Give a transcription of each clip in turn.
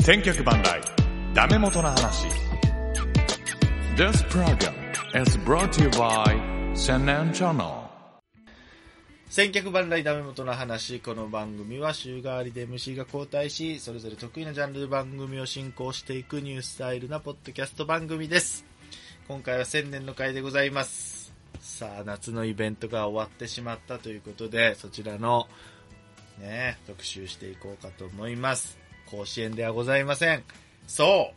千脚万来ダメ元の話。 This program is brought to you by 千年チャンネル。千脚万来ダメ元の話。この番組は週替わりで MC が交代し、それぞれ得意なジャンルで番組を進行していくニュースタイルなポッドキャスト番組です。今回は千年の回でございます。さあ、夏のイベントが終わってしまったということで、そちらのね、特集していこうかと思います。甲子園ではございません。そう、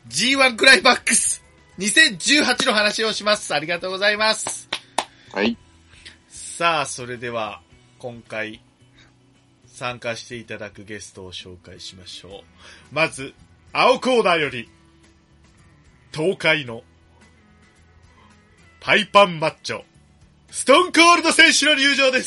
G1 クライマックス2018の話をします。ありがとうございます。 はい。 さあ、それでは今回参加していただくゲストを紹介しましょう。まず青コーナーより東海のパイパンマッチョストーンコールド選手の入場です。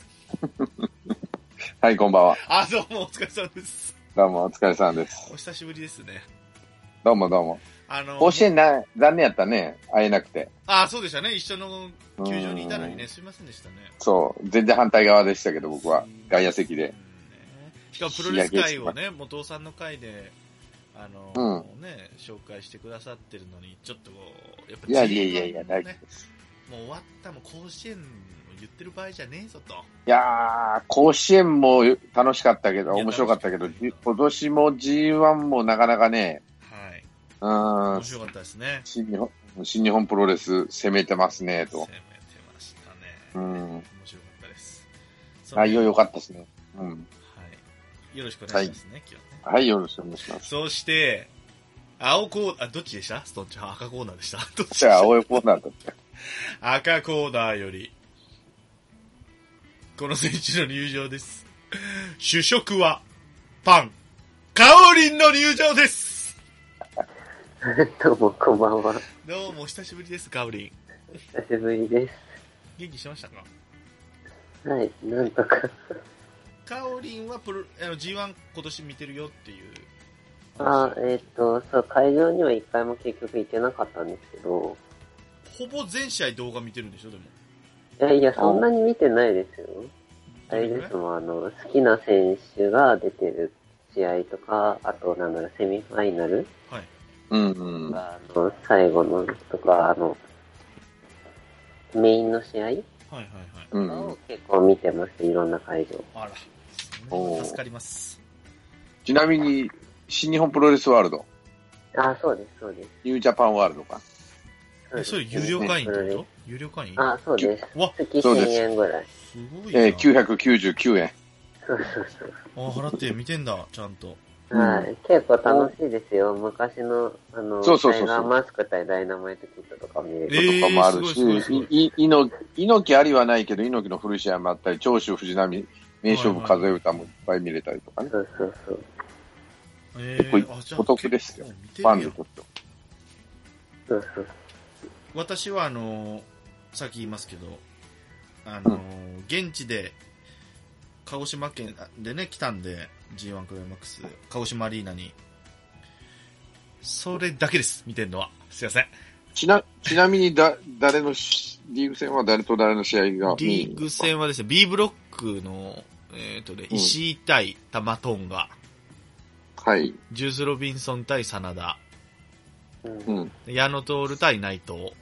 はい、こんばんは。 あ、どうもお疲れ様です。 どうもお疲れ様です。 お久しぶりですね。 どうもどうも。甲子園残念やったね、会えなくて。 あ、そうでしたね。一緒の球場にいたのにね、すいませんでしたね。 そう、全然反対側でしたけど、僕は外野席で。 しかもプロレス界をね、元尾さんの会でね、紹介してくださってるのに、ちょっとやっぱ、ね、 いや、大丈夫です。 もう終わった、もう甲子園を言ってる場合じゃねえぞと。 いやー、甲子園も楽しかったけど、面白かったけど、今年も G1 もなかなかね、 はい。面白かったですね。 新日本プロレス攻めてますね、と。 攻めてましたね。面白かったです。 内容良かったですね。はい。 よろしくお願いしますね、今日ね。 はい、よろしくお願いします。 そして、青コーナー、どっちでしたストンチ赤コーナーでしたどっちでした？ じゃあ、青コーナーだった。 赤コーナーより、この選手の入場です。主食は、パン、カオリンの入場です。 どうも、こんばんは。 どうも、お久しぶりです、カオリン。 久しぶりです。 元気してましたか？ はい、なんとか。 カオリンはG1 今年見てるよっていう。 そう、会場には一回も結局行ってなかったんですけど。 ほぼ全試合動画見てるんでしょ、でも。いや、そんなに見てないですよ。あれですもん、好きな選手が出てる試合とか、あと、セミファイナル。 はい。 最後のとか、メインの試合を結構見てます、いろんな会場。 あら、助かります。 ちなみに、新日本プロレスワールド。 あ、そうです、そうです。 ニュージャパンワールドか。 それ有料会員ってこと？有料会員？ あ、そうです。月1000円ぐらい。 すごいな。 999円。 そう。 払って見てんだ、ちゃんと。 はい。結構楽しいですよ。昔の、タイガーマスク対ダイナマイトキットとか見れる。 とかもあるし、猪木ありはないけど、猪木の古い試合もあったり、長州藤波、名勝負数え歌もいっぱい見れたりとかね。 そう。 結構お得ですよ。ファンにとって。 そう。 私はさっき言いますけど、現地で、鹿児島県でね、来たんで、G1 クライマックス、鹿児島アリーナに。それだけです、見てんのは。すいません。 ちなみに誰の、リーグ戦は誰と誰の試合がリーグ戦はですね、B ブロックの、石井対タマトンガ。 はい。 ジュース・ロビンソン対真田。矢野徹対内藤。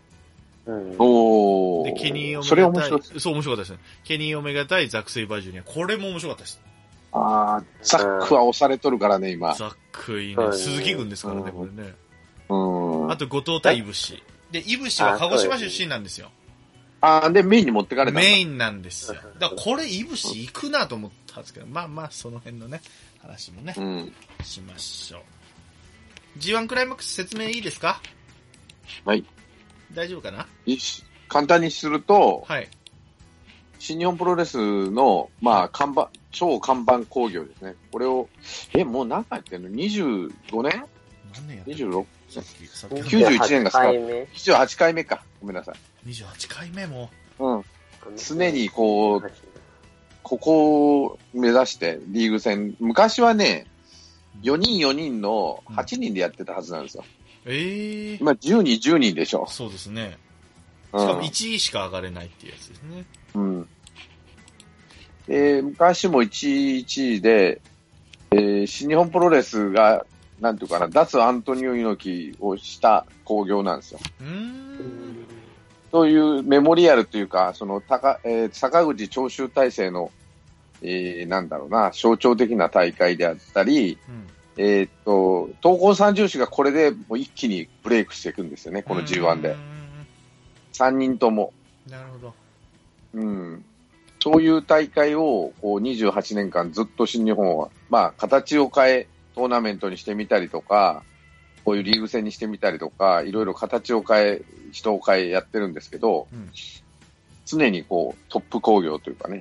で、ケニー・オメガ対、 それ面白い。 そう、面白かったですね。ケニー・オメガ対ザック・セイバージュニア。これも面白かったです。 ザックは押されとるからね、今。 ザックいいね。鈴木軍ですからね、これね。あと、後藤対イブシ。で、イブシは鹿児島出身なんですよ。 で、メインに持ってかれた。 メインなんですよ。だから、これ、イブシ行くなと思ったんですけど、まあ、その辺のね、話もね、しましょう。G1 クライマックス説明いいですか？ はい。 大丈夫かな？ 簡単にすると、 はい。 新日本プロレスの、超看板興行ですね。これを、もう何回やってんの ?25 年？ 何年やってんの？ 26？ 91年がスタート。28回目か。ごめんなさい。 28回目も。 常にここを目指してリーグ戦、昔はね、4人の8人でやってたはずなんですよ。今10人でしょ。 そうですね。しかも1位しか上がれないっていうやつですね。 昔も1位で、 新日本プロレスが、なんていうかな、脱アントニオ猪木をした興行なんですよ。そういうメモリアルというか、その坂口長州体制の、なんだろうな、象徴的な大会であったり、東光三重士がこれでもう一気にブレイクしていくんですよね、この G1 で。3人とも。 なるほど。 そういう大会をこう28年間ずっと新日本は、まあ、形を変え、トーナメントにしてみたりとか、こういうリーグ戦にしてみたりとか、いろいろ形を変え、人を変えやってるんですけど、常にこうトップ興行というかね。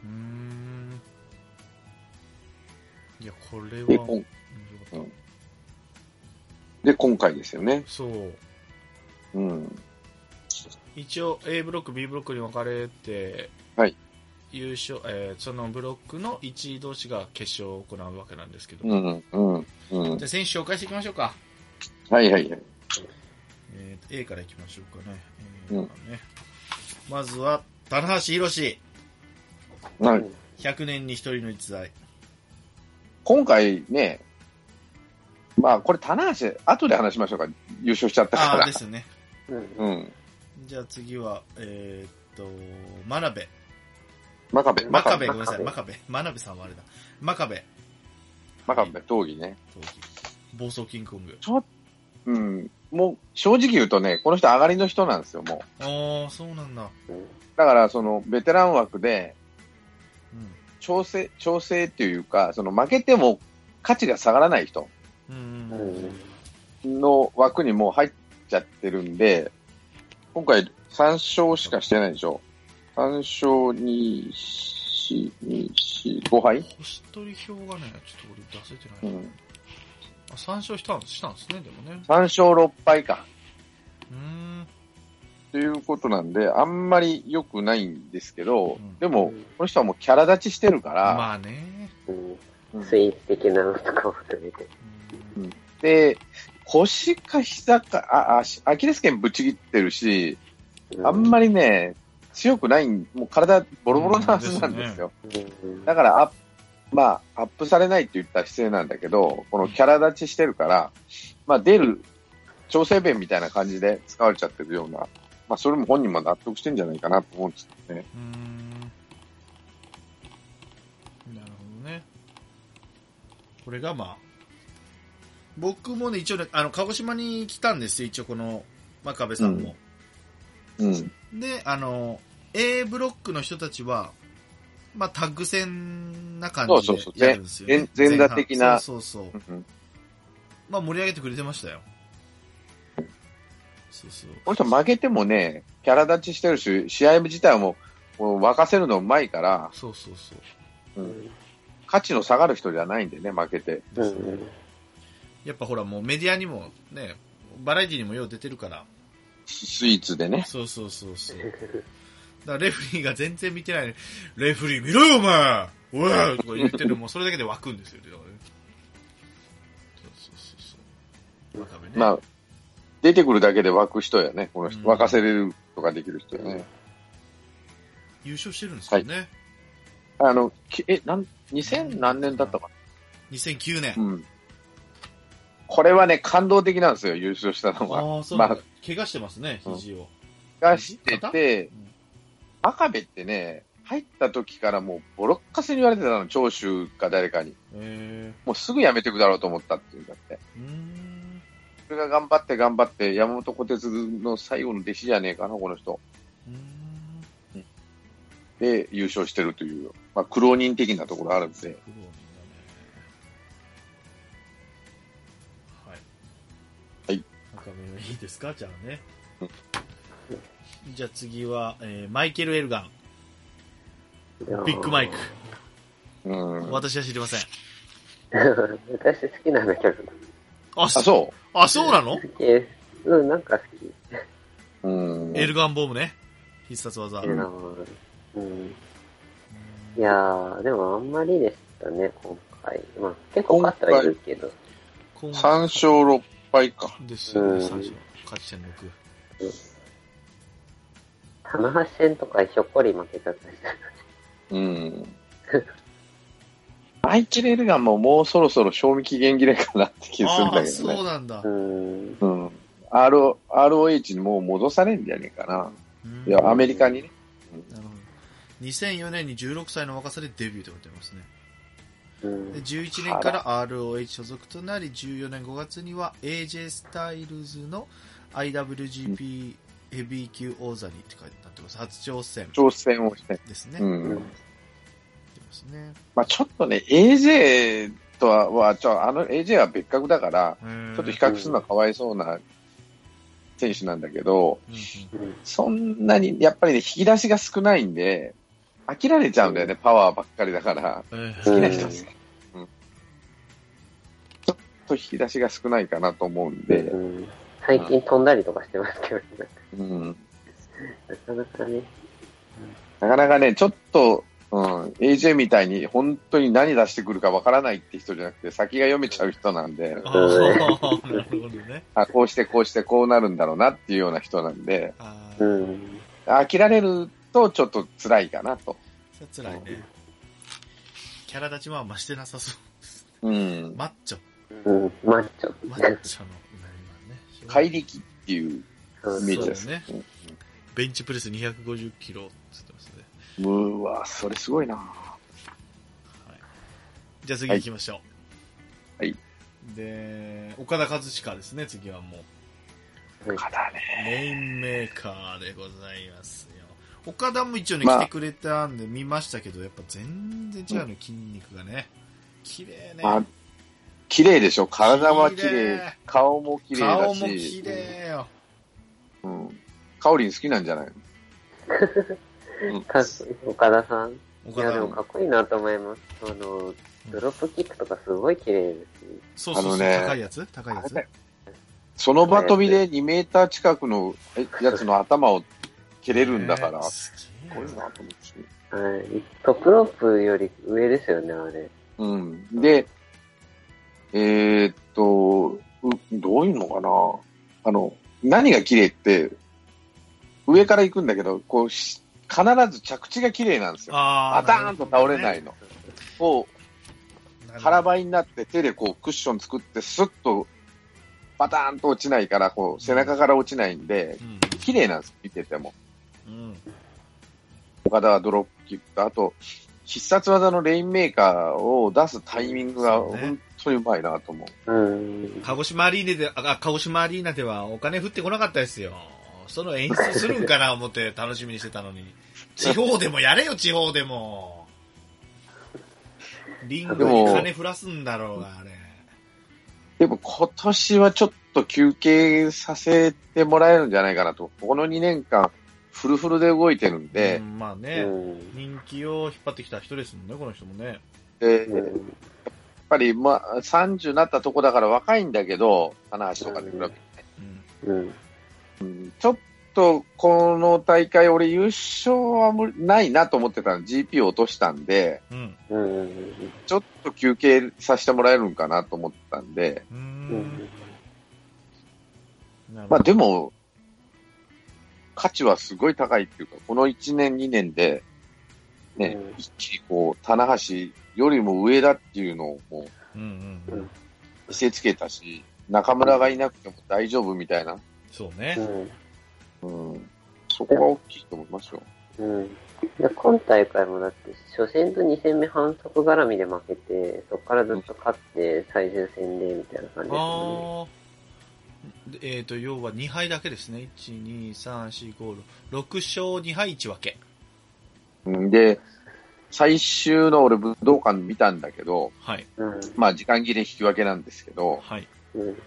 いや、これはで、今回ですよね。 そう。一応 A ブロック B ブロックに分かれて、 はい、 優勝、そのブロックの1位同士が決勝を行うわけなんですけど、じゃあ選手紹介していきましょうか。 はいはいはい。 A からいきましょうかね。まずは棚橋宏、 はい、 100年に一人の逸材。 今回ね、まあこれ棚橋後で話しましょうか。優勝しちゃったから。 ですね。じゃあ次は真鍋。真壁、ごめんなさい。真鍋さんはあれだ。真壁、 闘技ね。 暴走キングコング。 もう正直言うとね、この人上がりの人なんですよ、もう。 ああ、そうなんだ。 だからそのベテラン枠で、調整っていうか、その負けても価値が下がらない人の枠にもう入っちゃってるんで、今回3勝しかしてないでしょ。3勝2、5敗？ 星取り表がね、ちょっと俺出せてない。3勝したんですね、でもね。 3勝6敗か。ということなんで、あんまり良くないんですけど、でも、この人はもうキャラ立ちしてるから。 まあね。 スイーツ的なのとかを含めて。 で、腰か膝か、アキレス腱ぶち切ってるし、あんまりね、強くない、もう体ボロボロなはずなんですよ。だからアップされないって言ったら失礼なんだけど、このキャラ立ちしてるから、まあ出る調整弁みたいな感じで使われちゃってるような、まあそれも本人も納得してんじゃないかなと思うんですけどね。 なるほどね。これがまあ、僕もね、一応ね、鹿児島に来たんですよ、一応この真壁さんも。で、A ブロックの人たちは、まあ、タッグ戦な感じでやるんですよね。 前座的な。 そう。まあ、盛り上げてくれてましたよ。 この人負けてもね、キャラ立ちしてるし、試合自体も沸かせるのうまいから、価値の下がる人じゃないんでね、負けて。 やっぱほら、もうメディアにもね、バラエティにもよう出てるから。 スイーツでね。 そう。だからレフリーが全然見てない、ね、レフリー見ろよお前おいとか言ってるのもそれだけで湧くんですよ。そう。 まあ、出てくるだけで湧く人やね。この人、沸かせれるとかできる人やね。 優勝してるんですよね。 2000何年だったかな ?2009 年。 これはね、感動的なんですよ、優勝したのは。 怪我してますね、肘を。 怪我してて、真壁ってね、入った時からもうボロッカスに言われてたの、長州か誰かに。もうすぐ辞めてくだろうと思ったっていうんだって。それが頑張って、山本小鉄の最後の弟子じゃねえかな、この人。で、優勝してるという、まあ、苦労人的なところあるんで。 いいですか、じゃあね。じゃあ次は、マイケル・エルガン。ビッグマイク。私は知りません。 私好きなんだけど。 そうあ、そうなの？ なんか好き。エルガンボムね。必殺技。 いやー、でもあんまりでしたね、今回。まあ、結構勝ってはいるけど。 3勝6敗か。 ですよね、3勝。勝ち点6。 棚橋戦とかひょっこり負けちゃったし。 ママイケル・エルガンももうそろそろ賞味期限切れかなって気がするんだけどね。 そうなんだ。 ROH にもう戻されんじゃねえかな。いや、アメリカにね。 なるほど。2004年に16歳の若さでデビューとなってますね。で11年から ROH 所属となり、14年5月には AJ スタイルズの IWGP ヘビー級王座にって書いてあってます。初挑戦。 挑戦をして。 ですね。ですね。 まあちょっとね、AJ とは、AJ は別格だから、ちょっと比較するのはかわいそうな選手なんだけど、そんなに、やっぱりね、引き出しが少ないんで、飽きられちゃうんだよね、パワーばっかりだから。好きな人はちょっと引き出しが少ないかなと思うんで。 最近飛んだりとかしてますけどね。なかなかね。 なかなかね、ちょっと、AJ みたいに本当に何出してくるかわからないって人じゃなくて、先が読めちゃう人なんで。なるほどね。こうしてこうしてこうなるんだろうなっていうような人なんで。飽きられるとちょっと辛いかなと。 辛いね。キャラ立ちは増してなさそう 。 マッチョ。 マッチョ。 マッチョの、 怪力っていうイメージですね。 ベンチプレス250キロって言ってますね。 うわ、それすごいな。はい、 じゃあ次行きましょう。はい。 で、岡田和親ですね、次はもう。岡田ね。 レインメーカーでございますよ。岡田も一応ね、来てくれたんで見ましたけど、やっぱ全然違うの、筋肉がね。綺麗ね。 綺麗でしょ。体は綺麗。顔も綺麗だし。 顔も綺麗よ。 カオリン好きなんじゃないの岡田さん。いや、でもかっこいいなと思います。ドロップキックとかすごい綺麗ですし。そう、高いやつ高いやつ。 その場飛びで2メーター近くのやつの頭を蹴れるんだから、すごいなと思って。 はい。トップロープより上ですよね、あれ。 で、どういうのかな。何が綺麗って、上から行くんだけど、こう、必ず着地が綺麗なんですよ。バターンと倒れないの。こう、腹ばいになって手でこうクッション作ってスッとバターンと落ちないから、こう背中から落ちないんで、綺麗なんです、見てても。岡田はドロップキックと、あと、必殺技のレインメーカーを出すタイミングが本当にうまいなと思う。 鹿児島アリーナではお金降ってこなかったですよ。その演出するんかな思って楽しみにしてたのに。地方でもやれよ、地方でも。リングに金降らすんだろうが、あれ。 でも今年はちょっと休憩させてもらえるんじゃないかなと。この2年間、フルフルで動いてるんで。 まあね、人気を引っ張ってきた人ですもんね、この人もね。 やっぱり、30になったとこだから若いんだけど、棚橋とかで比べてね。ちょっと、この大会、俺優勝はないなと思ってたの。GP を落としたんで、ちょっと休憩させてもらえるんかなと思ったんで、でも、価値はすごい高いっていうか、この1年2年で、ね、一気にこう、棚橋よりも上だっていうのをもう、見せつけたし、中村がいなくても大丈夫みたいな。 そうね。 そこが大きいと思いますよ。 で今大会もだって、初戦と2戦目反則絡みで負けて、そこからずっと勝って最終戦でみたいな感じですよね。要は2敗だけですね。1、2、3、4、5、6勝2敗1分け。 で、最終の俺武道館見たんだけど、 はい。 時間切れ引き分けなんですけど、 はい。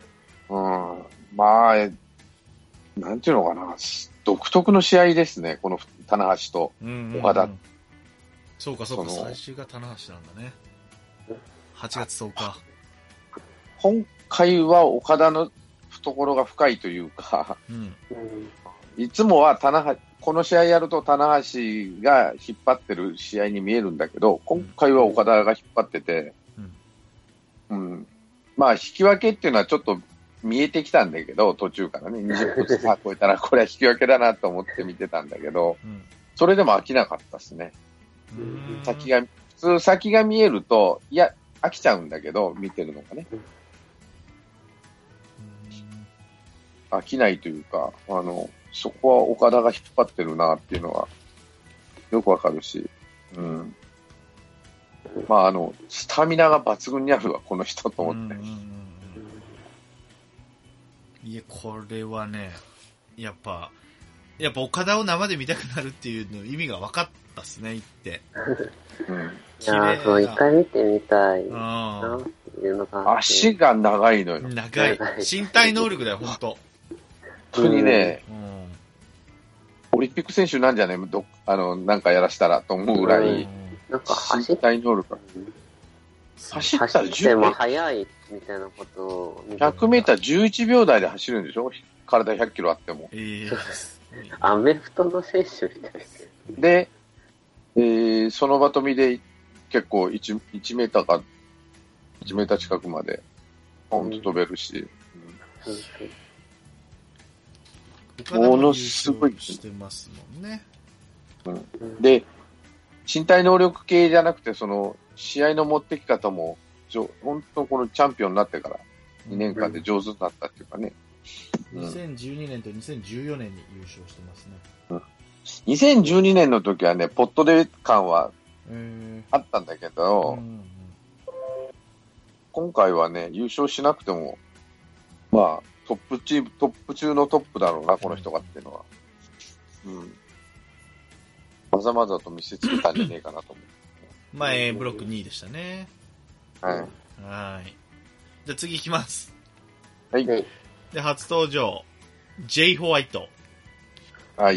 なんていうのかな、独特の試合ですね、この棚橋と岡田。 そうか、そうか、最終が棚橋なんだね。8月10日。 今回は岡田の懐が深いというか、いつもはこの試合やると棚橋が引っ張ってる試合に見えるんだけど、今回は岡田が引っ張ってて、引き分けっていうのはちょっと見えてきたんだけど、途中からね、20分超えたらこれは引き分けだなと思って見てたんだけど、それでも飽きなかったですね。普通先が見えると、いや、 飽きちゃうんだけど、見てるのがね。飽きないというか、そこは岡田が引っ張ってるなっていうのは、よくわかるし、うん。まあ、スタミナが抜群にあるわ、この人と思って。 いや、これはね、やっぱ岡田を生で見たくなるっていうの意味が分かったっすね、言って。 うん、いやそう、一回見てみたいなっていうのが。 足が長いのよ。 長い。身体能力だよ、ほんと。 本当にね、オリンピック選手なんじゃねなんかやらしたらと思うぐらい、 なんか身体能力が。走ったら 10も速いみたいなことを。 100メーター11秒台で走るんでしょ？体100キロあっても。 アメフトの選手みたいですで、その場飛びで結構1メーターか、1メーター近くまで、ポンと飛べるし。ものすごい。 してますもんね。 で、身体能力系じゃなくて、試合の持ってき方も、本当このチャンピオンになってから2年間で上手になったっていうかね。 2012年と2014年に優勝してますね。 2012年の時はね、ポットで感はあったんだけど、今回はね、優勝しなくても、まあ、トップ中のトップだろうな、この人がっていうのは。まざまざと見せつけたんじゃねえかなと思う。 前、ブロック2位でしたね。 はい。 はい。じゃあ次行きます。 はい。 で、初登場、J. ホワイト。 はい。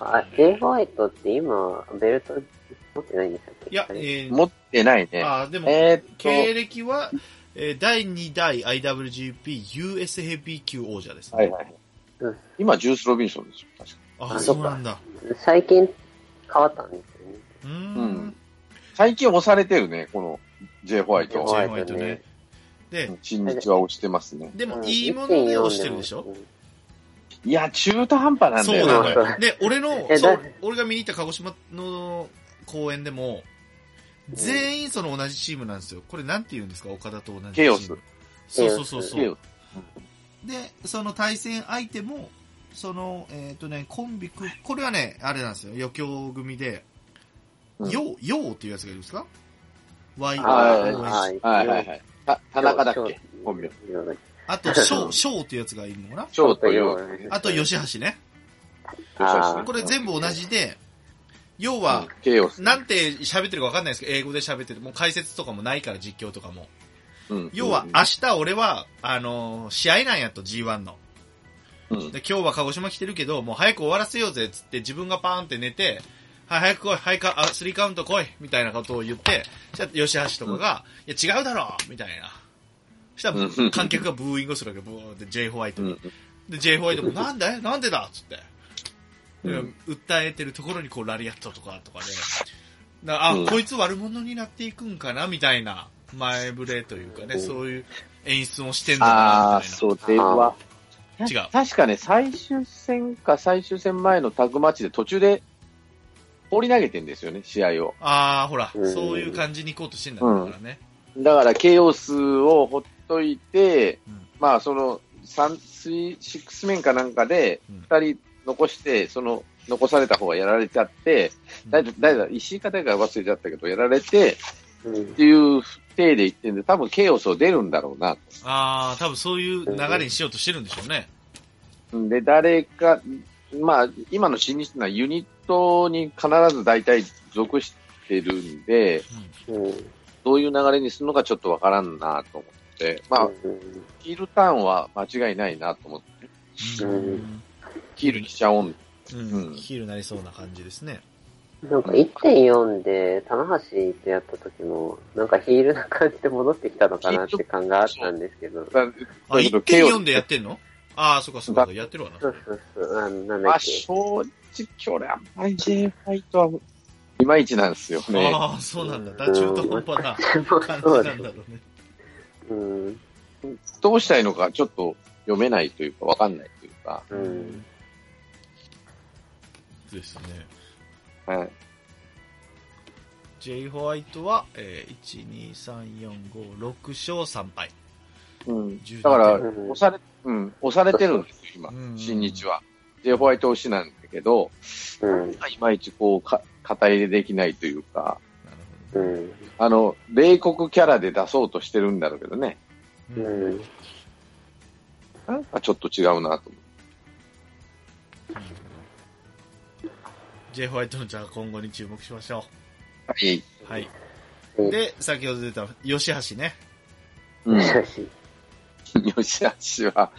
J. ホワイトって今、ベルト持ってないんでしたっけ？ いや、持ってないね。 でも、経歴は、第2代 IWGP US ヘビー級王者ですね。 はいはい。今、ジュース・ロビンソンですよ、確かに。そうなんだ。 最近変わったんですよね。最近押されてるね、この J. ホワイト。 J. ホワイトね。 で、新日は押してますね。 でも、いいもので押してるでしょ？ いや、中途半端なんだよ。 そうなのよ。で、俺が見に行った鹿児島の公演でも、全員同じチームなんですよ。これなんて言うんですか？岡田と同じチーム。 ケオス。 そう。で、その対戦相手も、コンビこれはね、あれなんですよ。余興組で、ヨウっていうやつがいるんですか？ Y。はい。田中だっけ？コンビ。 あと、ショウっていうやつがいるのかな？ ショウとヨウ。 あと、吉橋ね。これ全部同じで、要は、なんて喋ってるか分かんないですけど、英語で喋ってる。もう解説とかもないから、実況とかも。要は、明日俺は、試合なんやと、G1 の。で、今日は鹿児島来てるけど、もう早く終わらせようぜ、っつって自分がパーンって寝て、はい、早く来い、3カウント来い、みたいなことを言って、じゃあ、吉橋とかが、いや、違うだろみたいな。そしたら、観客がブーイングするわけ、ブーって、J. ホワイトに。で、J. ホワイトも、なんでだっつって。訴えてるところにこうラリアットとかで、こいつ悪者になっていくんかなみたいな前触れというかね、そういう演出もしてんのかなみたいな。 それは。 違う。 確かね、最終戦前のタッグマッチで途中で放り投げてんですよね、試合を。 ほら、そういう感じに行こうとしてんだからね。 だから、ケイオスをほっといて、まあ、6面かなんかで、2人、残して、残された方がやられちゃって、誰だ、石井か誰か忘れちゃったけど、やられて、っていう体で言ってんで、多分ケイオスを出るんだろうな。 多分そういう流れにしようとしてるんでしょうね。 で、誰か、まあ、今の新日のはユニットに必ず大体属してるんで、どういう流れにするのかちょっとわからんなと思って、まあ、ヒールターンは間違いないなと思って、ヒールにしちゃおう。 ヒールになりそうな感じですね。 なんか 1.4 で、棚橋とやった時も、なんかヒールな感じで戻ってきたのかなって感があったんですけど。 1.4 でやってんの？そうか、やってるわな。 そう。なんだっけ。 正直俺あんまり J ファイトはいまいちなんですよね。 そうなんだ。中途半端な感じなんだろうね。 どうしたいのかちょっと読めないというか、わかんないというか。 ですね。 はい。 J. ホワイトは、1、2、3、4、5、6勝3敗。 うん。だから、押されてるんですよ、今、新日は。J. ホワイト推しなんだけど、いまいちこう、肩入れできないというか、冷酷キャラで出そうとしてるんだろうけどね。なんかちょっと違うなと思う。 J. ホワイトのじゃあ今後に注目しましょう。はい。 はい。で、先ほど出た、吉橋ね。 吉橋は、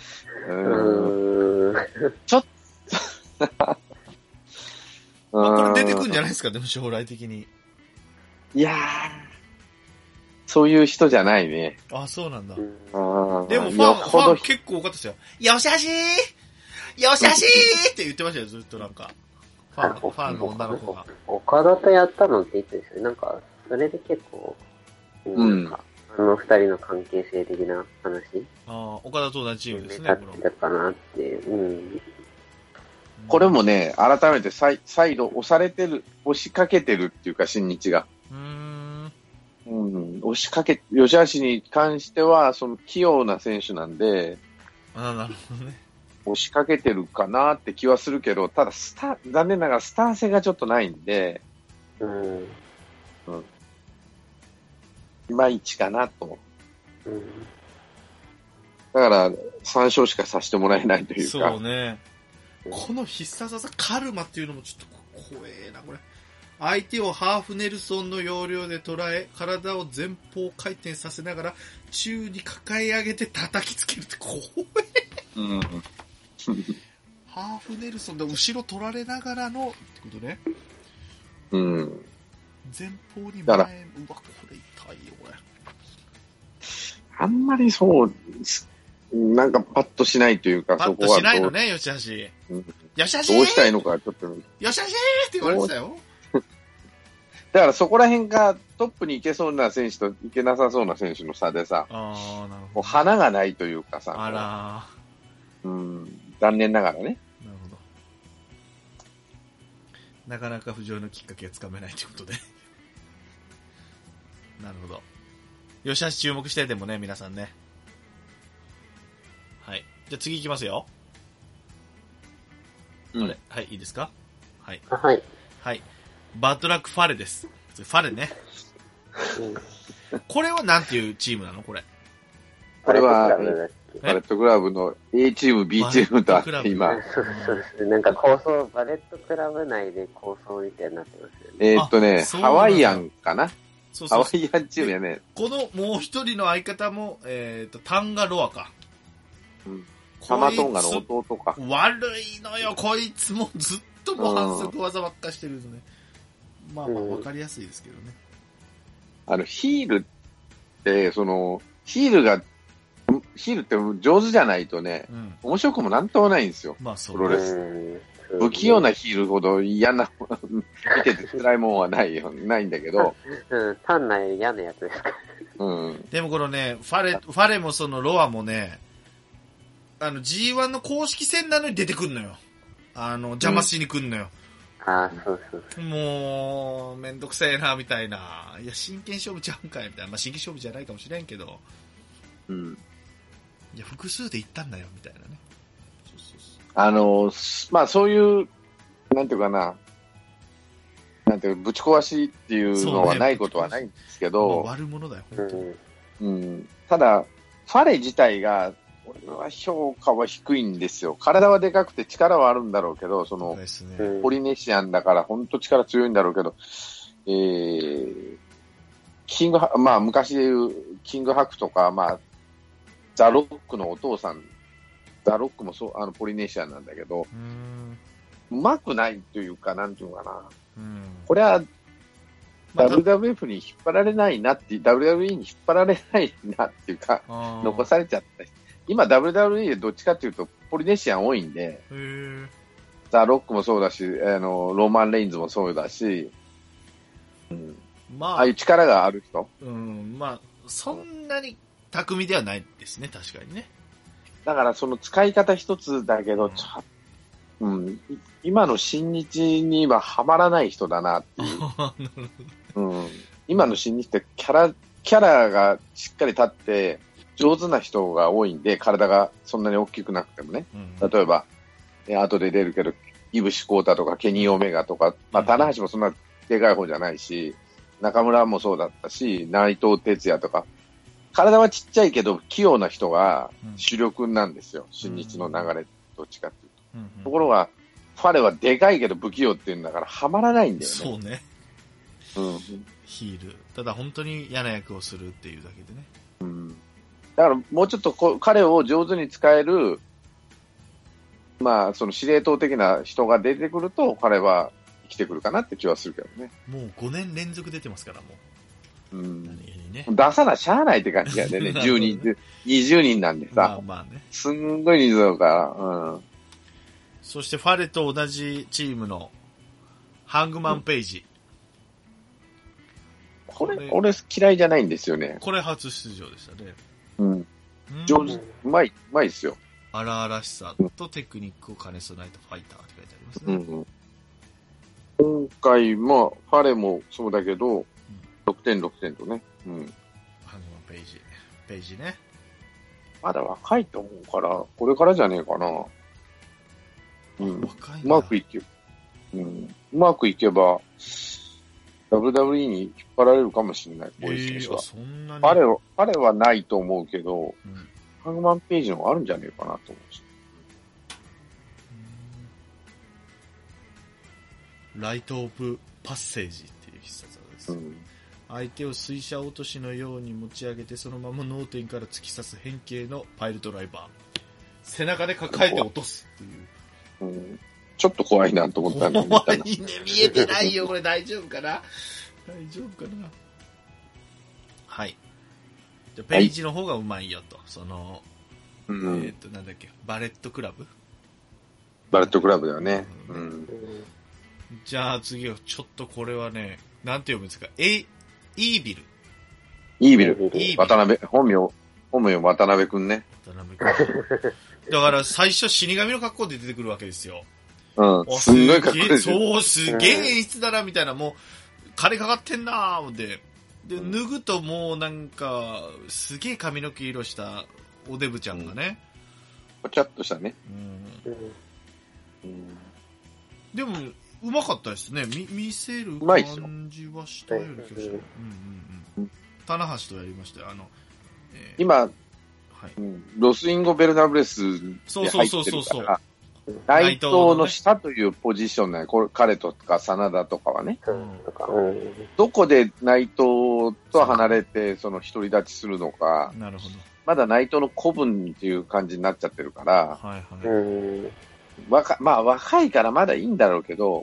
ちょっとこれ出てくるんじゃないですか、でも将来的に。 いやー、そういう人じゃないね。 あ、そうなんだ。でもファン結構多かったですよ。吉橋って言ってましたよ、ずっとなんか。ファンの女の子が。 岡田とやったのって言ってですよ。なんか、それで結構、二人の関係性的な話。 岡田と同じチームですね。 だったかなって。 これもね、改めて再度押しかけてるっていうか、新日が。押しかけ、吉橋に関しては、その器用な選手なんで、 なるほどね。 押しかけてるかなって気はするけど、ただ残念ながらスター性がちょっとないんで、いまいちかなと。だから、3勝しかさせてもらえないというか。 そうね。この必殺技カルマっていうのもちょっと怖えな、これ。相手をハーフネルソンの要領で捉え、体を前方回転させながら、宙に抱え上げて叩きつけるって怖え。ハーフネルソンで後ろ取られながらの、ってことね。前方に前、うわ、これ痛いよ、これ。 あんまりそう、なんかパッとしないというか、 パッとしないのね、吉橋。吉橋どうしたいのか、ちょっと。 吉橋って言われてたよ。 だからそこら辺がトップに行けそうな選手と行けなさそうな選手の差でさ、 なるほど。 もう花がないというかさ、残念ながらね。 なるほど。なかなか浮上のきっかけがつかめないということで。なるほど。吉橋注目してでもね、皆さんね。はい。じゃあ次行きますよ。はい、いいですか？はい。 はい。 はい。バッドラックファレです。ファレね。これはなんていうチームなのこれ。 これは、バレットクラブの A チーム、B チームとあって今。 そうですね。なんかバレットクラブ内で構想みたいになってますよね。ハワイアンかな？ハワイアンチームやね。 このもう一人の相方も、タンガロアか。 タマトンガの弟か。 悪いのよ、こいつもずっともう反則技ばっかしてるのね。まあわかりやすいですけどね。 ヒールって、ヒールって上手じゃないとね、面白くもなんともないんですよ。プロレス。不器用なヒールほど嫌な、見てて辛いもんはないんだけど。 単なる嫌なやつですか。 でもこのね、ファレもそのロアもね、G1 の公式戦なのに出てくんのよ。邪魔しに来んのよ。 そう。 もう、めんどくせえな、みたいな。いや、真剣勝負ちゃうんかい、みたいな。まあ、真剣勝負じゃないかもしれんけど。いや、複数で行ったんだよ、みたいなね。 まあ、そういう、なんていうかな、ぶち壊しっていうのはないことはないんですけど。 悪者だよ、本当。 ただ、ファレ自体が、俺は評価は低いんですよ。体はでかくて力はあるんだろうけど、ポリネシアンだから本当力強いんだろうけど、まあ昔でいうキングハクとか、まあ、ザ・ロックのお父さん、ザ・ロックもポリネシアンなんだけど、うまくないというか、なんていうのかな。これは、WWF に引っ張られないなって、WWE に引っ張られないなっていうか、残されちゃった人。今 WWE でどっちかっていうとポリネシアン多いんで、ザ・ロックもそうだし、ローマン・レインズもそうだし、ああいう力がある人。 まあ、そんなに巧みではないですね、確かにね。 だからその使い方一つだけど、今の新日にはハマらない人だなっていう。 今の新日ってキャラがしっかり立って、上手な人が多いんで、体がそんなに大きくなくてもね。例えば、後で出るけど、井伏浩太とかケニー・オメガとか、棚橋もそんなでかい方じゃないし、中村もそうだったし、内藤哲也とか、体はちっちゃいけど器用な人が主力なんですよ、新日の流れ、どっちかっていうと。ところが、ファレはでかいけど不器用っていうんだから、はまらないんだよね。 そうね。ヒール。ただ本当に嫌な役をするっていうだけでね。 だからもうちょっと彼を上手に使える、その司令塔的な人が出てくると、彼は生きてくるかなって気はするけどね。 もう5年連続出てますから、もう。 ね、出さなしゃあないって感じだよね。10人、20人なんでさ。 ね。 すんごい人数だから。 そしてファレと同じチームのハングマンページ。 これ、俺嫌いじゃないんですよね。 これ初出場でしたね。 上手、うまいですよ。 荒々しさとテクニックを兼ね備えたファイターって書いてありますね。 今回も、ファレもそうだけど、6点とね。 ハングマンページね。 まだ若いと思うから、これからじゃねえかな。うまくいけば、WWE に引っ張られるかもしれない、こういう選手は。 そんなにファレはないと思うけど、ハングマンページの方があるんじゃねえかなと思うし。 ライトオブパッセージっていう必殺技です。相手を水車落としのように持ち上げて、そのまま脳天から突き刺す変形のパイルドライバー。背中で抱えて落とすっていう。 ちょっと怖いなと思ったんだけど。 怖いね、見えてないよ、これ大丈夫かな。はい。じゃページの方がうまいよと。その、なんだっけ、バレットクラブだよね。 じゃあ次は、ちょっとこれはね、なんて読むんですか、イービル。本名渡辺くんね。だから最初死神の格好で出てくるわけですよ。すんごい格好ですよ。そう、すげえ演出だな、みたいな、もう、金かかってんなー、思って。で、脱ぐともうなんか、すげえ髪の毛色したおデブちゃんがね。 ぽちゃっとしたね。 でも、うまかったですね。見せる感じはしたような気がした。棚橋とやりましたよ。 今、ロスインゴ・ベルナブレスで入ってるから、内藤の下というポジションね、彼とか真田とかはね、どこで内藤と離れてその独り立ちするのか、 なるほど、 まだ内藤の子分っていう感じになっちゃってるから、若いからまだいいんだろうけど、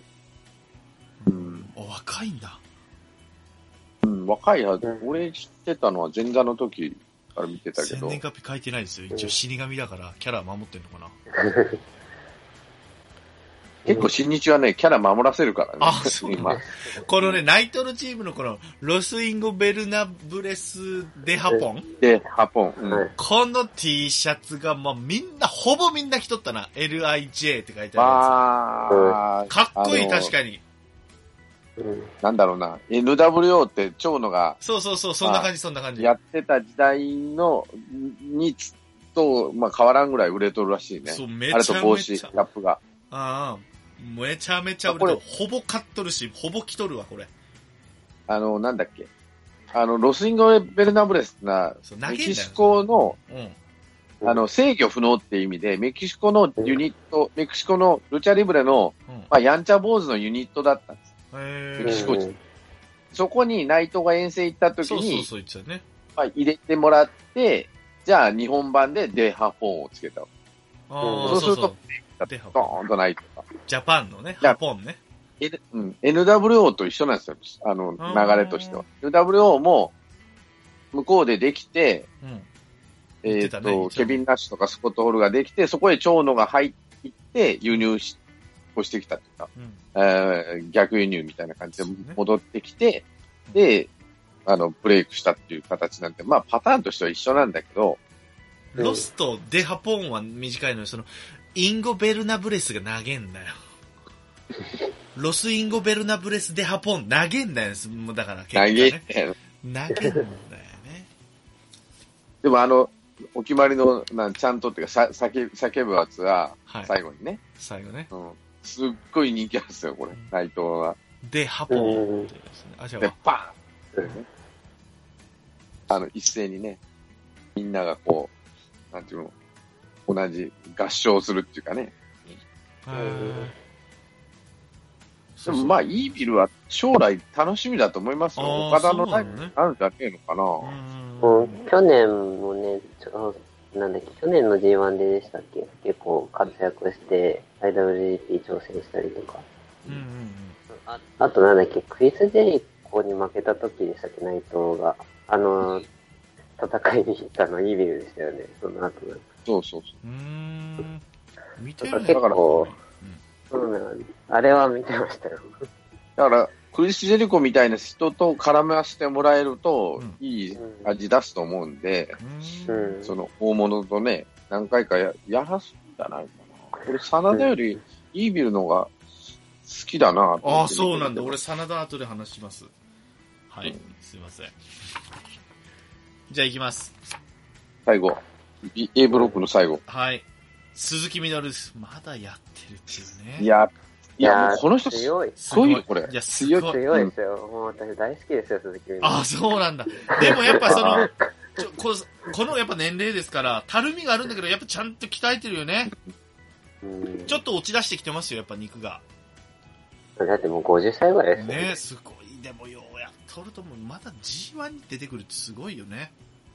若いんだ。 若いはず。俺知ってたのは前座の時から見てたけど。 生年月日書いてないですよ。一応死神だからキャラ守ってんのかな。 結構新日はね、キャラ守らせるからね。 そう今。このね、内藤のチームのこの、ロスインゴ・ベルナブレス・デ・ハポン。この T シャツがもうほぼみんな着とったな。LIJ って書いてあるやつ。かっこいい、確かに。 なんだろうな。NWO って蝶野が。 そう、そんな感じ。 やってた時代と、変わらんぐらい売れとるらしいね。 そう、めちゃめちゃ。 あれと帽子、キャップが。 めちゃめちゃ売れとる。ほぼ買っとるし、ほぼ着とるわ、これ。 なんだっけ。ロスインゴ・ベルナブレスな、メキシコの、制御不能って意味で、メキシコのユニット、メキシコのルチャリブレの、やんちゃ坊主のユニットだったんです。メキシコ人。そこに内藤が遠征行った時に、入れてもらって、じゃあ日本版でデハポンをつけた。そうすると、ドーンとないとか。 ジャパンのね、ハポンね。 NWO と一緒なんですよ。流れとしては。NWO も、向こうでできて、ケビン・ナッシュとかスコット・ホールができて、そこへ長野が入って輸入をしてきたというか、逆輸入みたいな感じで戻ってきて、で、ブレイクしたっていう形なんで、パターンとしては一緒なんだけど、 ロスとデハポンは短いのに、インゴ・ベルナブレスが長えんだよ。 ロスインゴベルナブレスデハポン、投げんだよ、もうだから結投げね。 て、 投げんだよね。 でもお決まりの、ちゃんとっていうか、叫ぶやつは、最後にね。 最後ね。 すっごい人気なんですよ、これ、内藤は。 で、ハポンってですね。あ、じゃあ。 で、パーン一斉にね、みんながこう、なんていうの、同じ合唱するっていうかね。でもまあ、イービルは将来楽しみだと思いますよ。岡田のタイプになるんじゃねえのかな。 去年もね、なんだっけ、去年の G1 でしたっけ、結構活躍して、IWGP 挑戦したりとか。あとなんだっけ、クリス・ジェリコに負けた時でしたっけ、内藤が。戦いに行ったのイービルでしたよね、その後。 そうそうそう。 見てる結構、あれは見てましたよ。 だから、クリス・ジェリコみたいな人と絡ませてもらえると、いい味出すと思うんで、その大物とね、何回かやらすんじゃないかな。これ、真田よりイービルの方が好きだなああ、そうなんだ。俺、真田後で話します。はい、すいません。じゃあ行きます。 最後。A ブロックの最後。 はい。鈴木みのるです。まだやってるっていうね。 いや、もうこの人強い。すごいよ、これ。 いや、強いですよ。もう私大好きですよ、鈴木みのる。 ああ、そうなんだ。でもやっぱこのやっぱ年齢ですから、たるみがあるんだけど、やっぱちゃんと鍛えてるよね。ちょっと落ち出してきてますよ、やっぱ肉が。 だってもう50歳ぐらいですね。ね、すごい。でもようやっとると思う。まだ G1 に出てくるってすごいよね。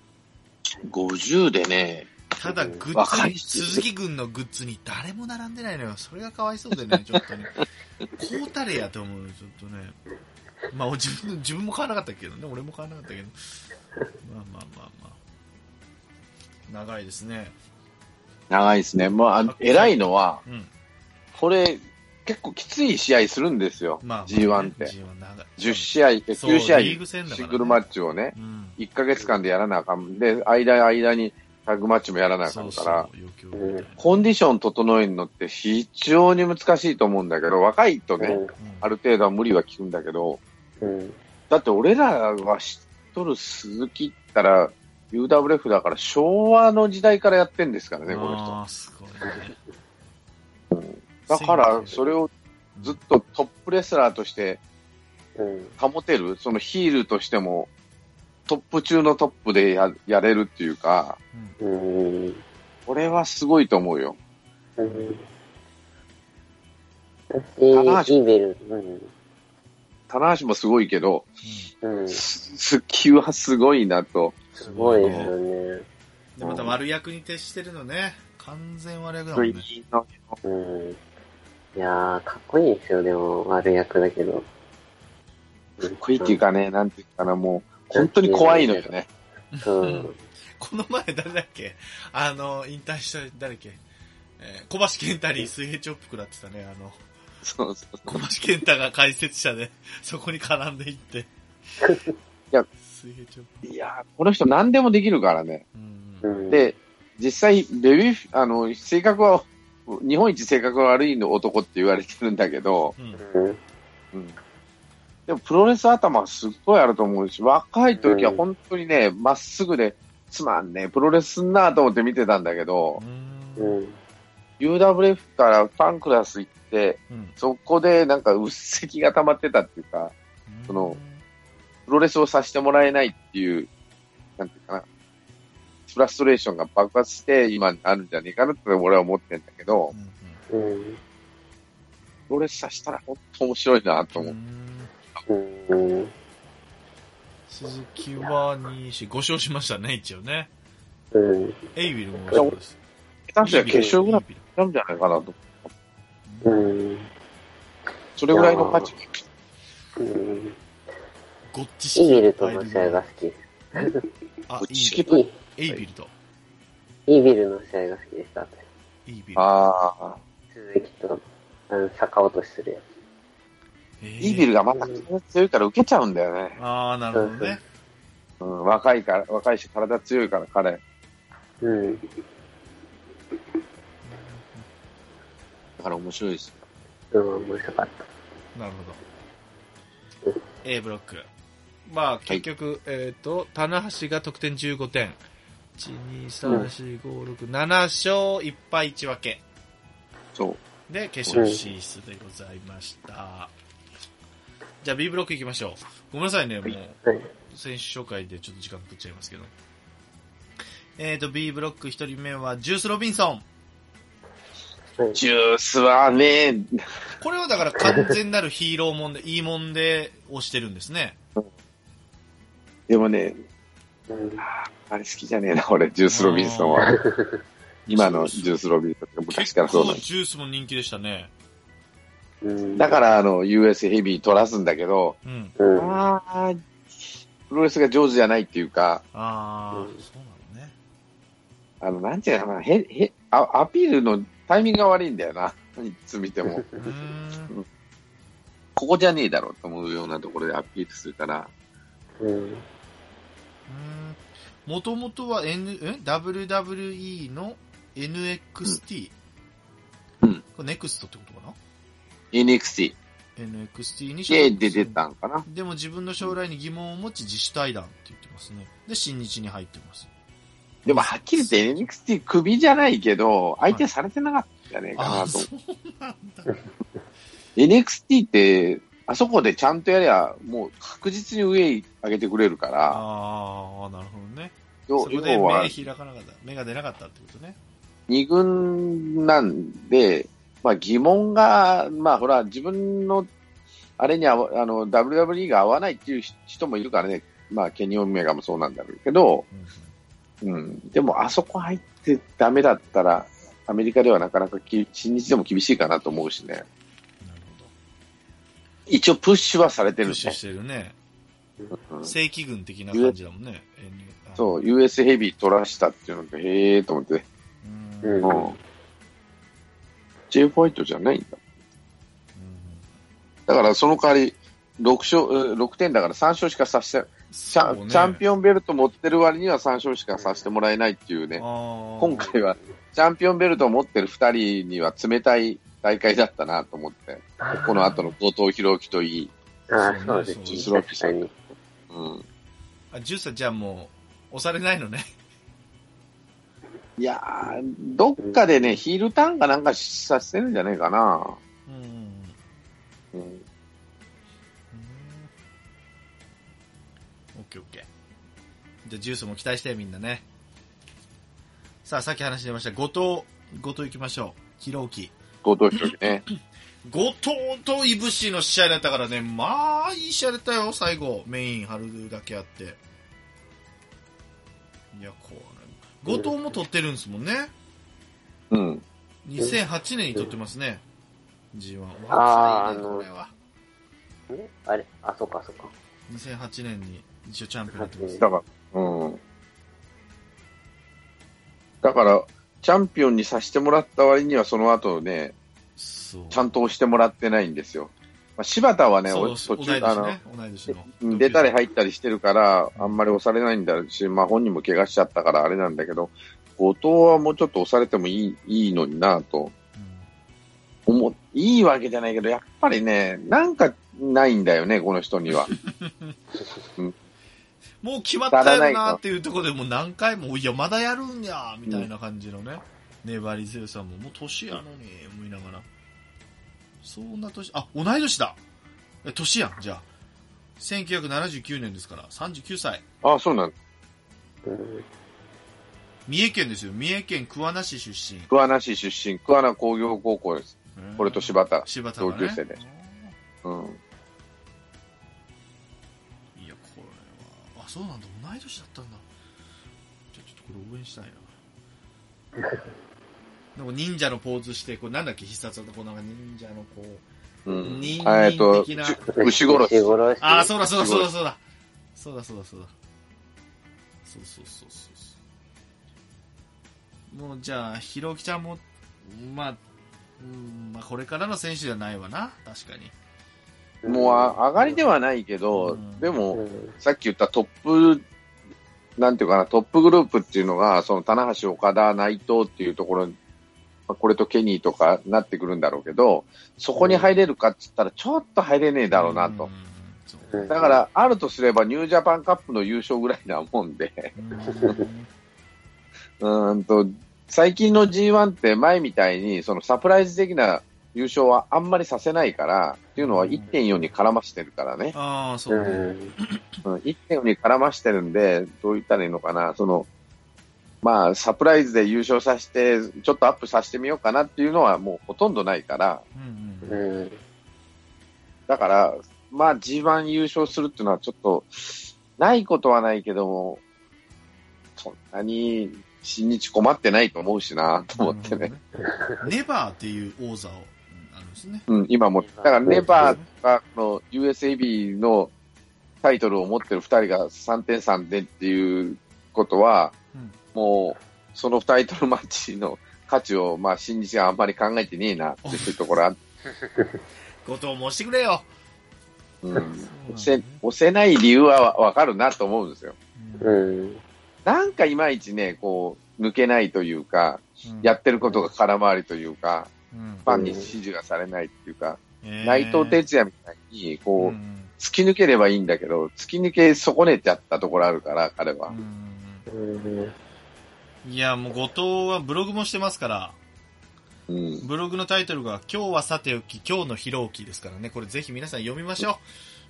50でね。 ただグッズに、鈴木軍のグッズに誰も並んでないのよ。それがかわいそうでね、ちょっとね。こうたれやと思うよ、ちょっとね。まあ自分も買わなかったけどね、俺も買わなかったけど。まあ。長いですね。 長いですね。まあ、偉いのは、これ、結構きつい試合するんですよ。G1 って。10試合、9試合、シングルマッチをね、1ヶ月間でやらなあかん。で、間にタッグマッチもやらなあかんから、コンディション整えるのって非常に難しいと思うんだけど、若いとね、ある程度は無理は効くんだけど、だって俺らが知っとる鈴木って言ったら、UWF だから昭和の時代からやってんですからね、この人。 すごいね。 だから、それをずっとトップレスラーとして保てる、そのヒールとしてもトップ中のトップでやれるっていうか、これはすごいと思うよ。棚橋もすごいけど、鈴木はすごいなと。 すごいですよね。 でまた悪役に徹してるのね。完全悪役だもんね。 いやー、かっこいいですよ、でも、悪役だけど。 かっこいいっていうかね、なんていうかな、もう、本当に怖いのよね。 この前誰だっけ引退した誰だっけ小橋健太に水平チョップ食らってたね、 そう小橋健太が解説者で、そこに絡んでいって。いや、いや、この人何でもできるからね。で、実際、性格は、日本一性格が悪いの男って言われてるんだけど、でもプロレス頭はすっごいあると思うし、若い時は本当にね、まっすぐで、つまんねえ、プロレスすんなと思って見てたんだけど、UWF からファンクラス行って、そこでなんかうっせきが溜まってたっていうか、プロレスをさせてもらえないっていう、なんていうかな、フラストレーションが爆発して今にあるんじゃねえかなって俺は思ってんだけど、プロレスさせたら本当面白いなと思う。 鈴木は5勝しましたね、一応ね。エイビルも5勝です。 下手したら決勝ぐらいなんじゃないかなと。それぐらいの価値。 ゴッチ式。 イービルとの試合が好き。 あ、 ゴッチ式エイビルと。 イービルの試合が好きでした。 イービル。 鈴木と、逆落としするやつ。 イービルがまた強いから受けちゃうんだよね。 ああ、なるほどね。 若いし体強いから彼。だから面白いですよ。面白かった。 なるほど。A ブロック。まあ、結局、はい、棚橋が得点15点。1、2、3、4、5、6、7勝1敗1分け。 そう。 で、決勝進出でございました。じゃあ B ブロック行きましょう。ごめんなさいね、もう、選手紹介でちょっと時間食っちゃいますけど。B ブロック1人目はジュース・ロビンソン。 ジュースはね、 これはだから完全なるヒーローもんで、いいもんで押してるんですね。 でもね、あれ好きじゃねえな、俺、ジュース・ロビンソンは。今のジュース・ロビンソンって昔からそうなんです。 ジュースも人気でしたね。 だから、US ヘビー取らすんだけど、プロレスが上手じゃないっていうか、 そうなのね。 なんていうのかな、アピールのタイミングが悪いんだよな、いつ見ても。ここじゃねえだろうと思うようなところでアピールするから。 もともとは、WWE の NXT。これネクストってことかな？ NXT に所属で出たんかな。 でも自分の将来に疑問を持ち自主退団って言ってますね。で、新日に入ってます。 でもはっきり言って NXT 首じゃないけど、相手されてなかったんじゃねえかなと。 そうなんだ。 NXT って、あそこでちゃんとやりゃ、もう確実に上上げてくれるから。 なるほどね。そこで目開かなかった。目が出なかったってことね。 二軍なんで、まあ疑問が、まあほら、自分の、あれにWWE が合わないっていう人もいるからね。まあケニー・オメガもそうなんだろうけど、でもあそこ入ってダメだったら、アメリカではなかなか新日でも厳しいかなと思うしね。なるほど。一応プッシュはされてるね。 プッシュしてるね。正規軍的な感じだもんね。 そう、US ヘビー取らしたっていうのが、へーと思って。J ホワイトじゃないんだ。だからその代わり、6点だから3勝しかさせて、チャンピオンベルト持ってる割には3勝しかさせてもらえないっていうね。今回は、チャンピオンベルトを持ってる2人には冷たい大会だったなと思って。この後の後藤弘樹といい。 そうですね。確かに。 ジュースはじゃあもう、押されないのね。 いやー、どっかでね、ヒールターンかなんかさせてるんじゃないかな。 オッケーオッケー。じゃあジュースも期待してみんなね。さあ、さっき話してました、後藤行きましょう。弘樹。 後藤弘樹ね。 後藤といぶしの試合だったからね、まあ、いい試合だったよ、最後。メイン張るだけあって。いや、これ。後藤も取ってるんですもんね。2008年に取ってますね。G1。 あれそうか。 2008年に一応チャンピオンになってます。 だから、チャンピオンにさせてもらった割にはその後ね、ちゃんと押してもらってないんですよ。まあ、柴田はね、途中、出たり入ったりしてるから、あんまり押されないんだし、まあ本人も怪我しちゃったからあれなんだけど、後藤はもうちょっと押されてもいいのになと。いいわけじゃないけど、やっぱりね、なんかないんだよね、この人には。 もう決まったよなっていうところでもう何回も、いや、まだやるんや、みたいな感じのね、粘り強さも、もう年やのに、思いながら。そんな年、同い年だ。年やん、じゃあ。1979年ですから、39歳。 そうなんだ。 三重県ですよ。三重県桑名市出身。 桑名工業高校です。これと柴田。同級生で。いや、 これは。そうなんだ。同い年だったんだ。じゃあちょっとこれ応援したいな。でも忍者のポーズして、これなんだっけ、必殺技、こうなんか忍者のこう、忍的な。 牛殺し。 そうだ。もうじゃあ、ひろきちゃんも、まあ、これからの選手じゃないわな、確かに。 もう上がりではないけど、でも、さっき言ったトップ、なんていうかな、トップグループっていうのが、その、棚橋、岡田、内藤っていうところ、 これとケニーとかなってくるんだろうけど、そこに入れるかって言ったらちょっと入れねえだろうなと。だから、あるとすればニュージャパンカップの優勝ぐらいなもんで。最近の G1 って前みたいにそのサプライズ的な優勝はあんまりさせないから、っていうのは 1.4 に絡ましてるからね。 ああ、そうね。 1.4 に絡ましてるんで、どう言ったらいいのかな、まあ、サプライズで優勝させて、ちょっとアップさせてみようかなっていうのはもうほとんどないから、だから、まあ G1 優勝するっていうのはちょっと、ないことはないけども、そんなに新日困ってないと思うしなと思ってね。 ネバーっていう王座をあるんですね。 今も、だからネバーがの USAB のタイトルを持ってる2人が 3.3 でっていうことは、もうそのタイトルマッチの価値を、まあ、新日があんまり考えてねえなっていうところあことを申してくれよ。 押せない理由はわかるなと思うんですよ。なんかいまいちね、こう、抜けないというか、やってることが空回りというか、ファンに支持がされないっていうか、内藤哲也みたいに、こう、突き抜ければいいんだけど、突き抜け損ねちゃったところあるから、彼は。 いや、もう後藤はブログもしてますから、ブログのタイトルが今日はさておき今日のひろきですからね。これぜひ皆さん読みましょ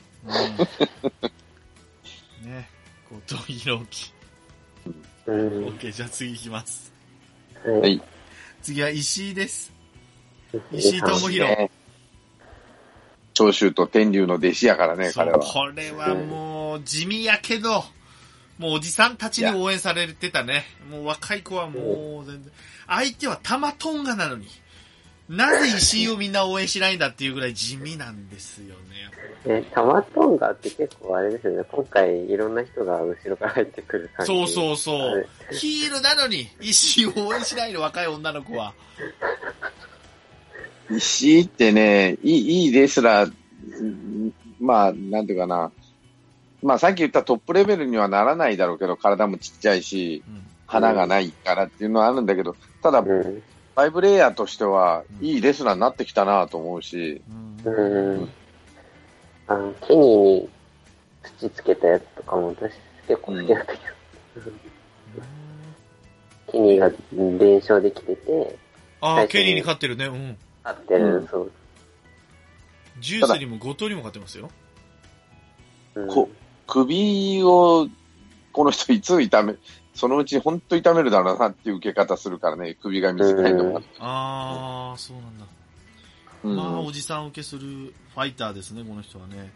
う。ね、後藤ひろき。OK、じゃあ次行きます。 はい。 次は石井です。石井智弘。 長州と天竜の弟子やからね、彼は。 これはもう地味やけど、もうおじさんたちに応援されてたね。もう若い子はもう全然。相手は玉トンガなのに、なぜ石井をみんな応援しないんだっていうぐらい地味なんですよね。 玉トンガって結構あれですよね。今回いろんな人が後ろから入ってくる感じ。 そう。ヒールなのに石井を応援しないの、若い女の子は。 石井ってね、いいレスラー、まあ、なんていうかな。まあさっき言ったトップレベルにはならないだろうけど、体もちっちゃいし、花がないからっていうのはあるんだけど、ただ、バイブレイヤーとしてはいいレスラーになってきたなと思うし。 ケニーに土つけたやつとかも私結構好きだったけど。ケニーが連勝できてて。 ケニーに勝ってるね。 勝ってる、そう。 ジュースにも後藤にも勝ってますよ。 首を、この人いつ痛め、そのうち本当痛めるだろうなっていう受け方するからね、首が短いとか。 そうなんだ。まあ、おじさん受けするファイターですね、この人はね。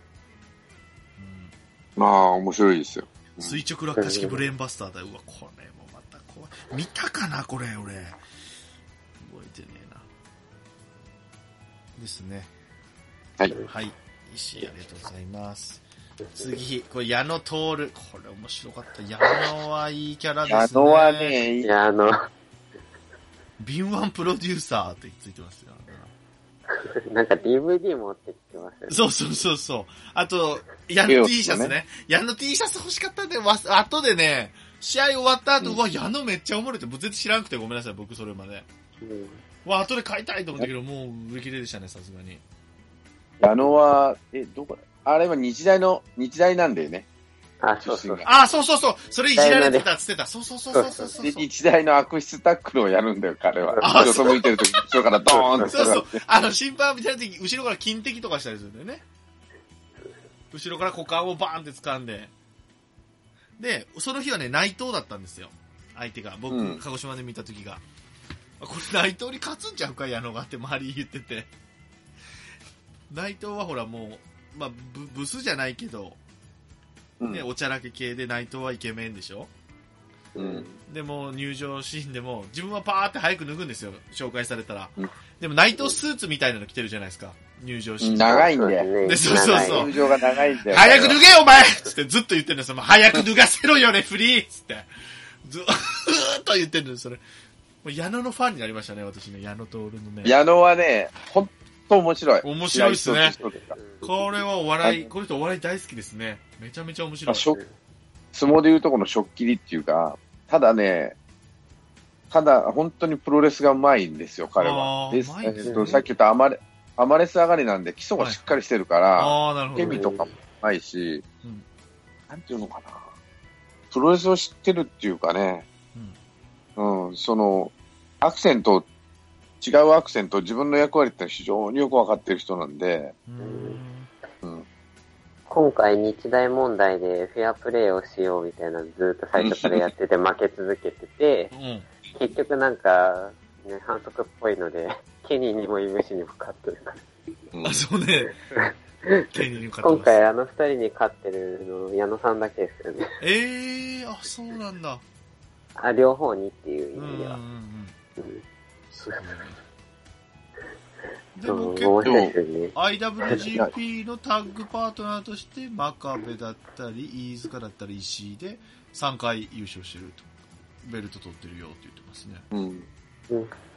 まあ、面白いですよ。 垂直落下式ブレーンバスターだよ。うわ、これもまた怖い。見たかな、これ、俺。覚えてねえな。ですね。 はい。 はい。石井、ありがとうございます。次、これ矢野徹。これ面白かった。矢野はいいキャラですね。 矢野はね、 敏腕プロデューサーってついてますよ。 なんか DVD 持ってきてますよね。そう。あと、矢野 T シャツね。矢野 T シャツ欲しかったんで、後でね、試合終わった後、矢野めっちゃおもろいって、全然知らなくてごめんなさい、僕それまで。後で買いたいと思ったけど、もう売り切れでしたね、さすがに。 矢野は、どこだあれは日大なんだよね。 そう。 それいじられてたっつってた。そう。 日大の悪質タックルをやるんだよ、彼は。よそ向いてるとき、後ろからドーンって。 そう。審判みたいなとき、後ろから金敵とかしたりするんだよね。後ろから股間をバーンって掴んで。で、その日はね、内藤だったんですよ。相手が。僕、鹿児島で見たときが。これ内藤に勝つんちゃうか、矢野がって周り言ってて。内藤はほらもう、まあ、ブスじゃないけど、ね、おちゃらけ系で内藤はイケメンでしょ。でも入場シーンでも自分はパーって早く脱ぐんですよ、紹介されたら。でも内藤スーツみたいなの着てるじゃないですか、入場シーン。 長いんだよ。 で、そう。 入場が長いんだよ。 早く脱げよお前つってずっと言ってるんですよ。早く脱がせろよレフリーつって。ずーっと言ってるんです、それ。矢野のファンになりましたね、私ね、矢野徹のね。 矢野はね、ほんと面白い。 面白いっすね。これはこの人お笑い大好きですね。めちゃめちゃ面白い。 相撲でいうとこのしょっきりっていうか、ただね、 ただ、本当にプロレスがうまいんですよ、彼は。で、さっき言ったアマレス上がりなんで基礎がしっかりしてるから、ヘビとかもないし、なんていうのかな。プロレスを知ってるっていうかね、その、アクセント、違うアクセント、自分の役割って非常によくわかってる人なんで、 今回日大問題でフェアプレーをしようみたいなのずっと最初からやってて負け続けてて、結局なんか、ね、反則っぽいので、ケニーにもイムシにも勝ってるから。 そうね。ケニーに勝ってます。 今回あの二人に勝ってるの、矢野さんだけですよね。 そうなんだ。 両方にっていう意味では。 でも結構、IWGP のタッグパートナーとして、真壁だったり、飯塚だったり、石井で3回優勝してると。ベルト取ってるよって言ってますね。